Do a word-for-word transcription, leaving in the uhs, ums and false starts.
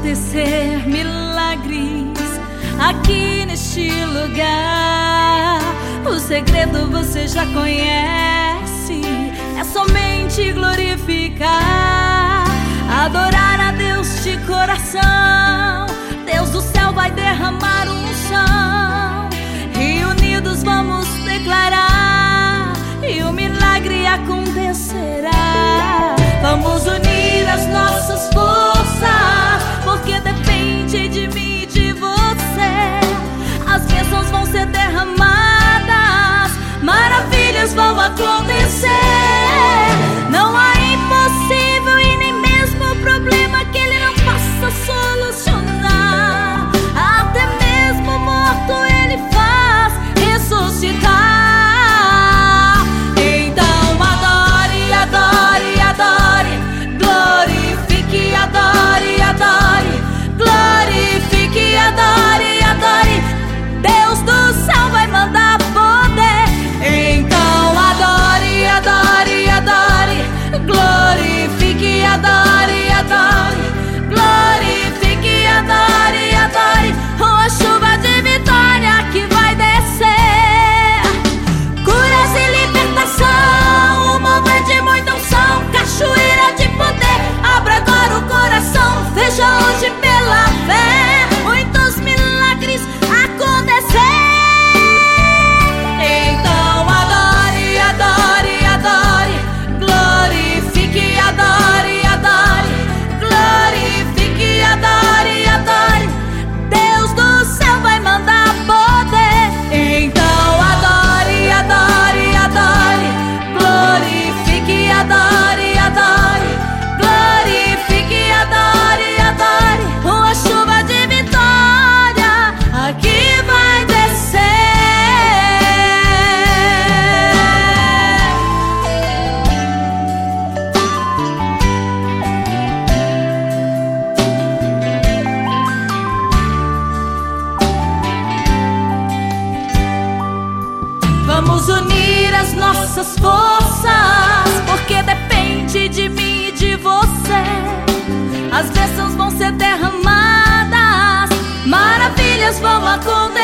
acontecer milagres aqui neste lugar. O segredo você já conhece, é somente glorificar, adorar a Deus de coração. Deus do céu vai derramar unção e unidos vamos declarar, e o milagre acontecerá. Vamos unir as nossas forças, porque depende de mim e de você. As bênçãos vão ser derramadas, maravilhas vão acontecer. Não há impossível e nem mesmo problema que Ele não possa solucionar. Até mesmo morto Ele faz ressuscitar. Então adore, adore, adore, glorifique, adore, adore, glorifique, adore, adore. Deus do céu vai mandar poder. Então adore, adore, adore, glorifique, adore, adore, glorifique, adore, adore. Uma chuva de vitória que vai descer, curas e libertação, um mover de muita unção, cachoeira de poder. Abra agora o coração, veja hoje pela fé muitos milagres acontecer. Então adore, adore, adore, glorifique, adore, adore, glorifique, adore, adore. Deus do céu vai mandar poder. Então adore, adore, adore, glorifique, adore, adore, glorifique, adore, adore. Uma chuva de vitória aqui vai descer. Vamos unir as nossas forças, porque depende de mim e de você. As bênçãos vão ser derramadas, maravilhas vão acontecer.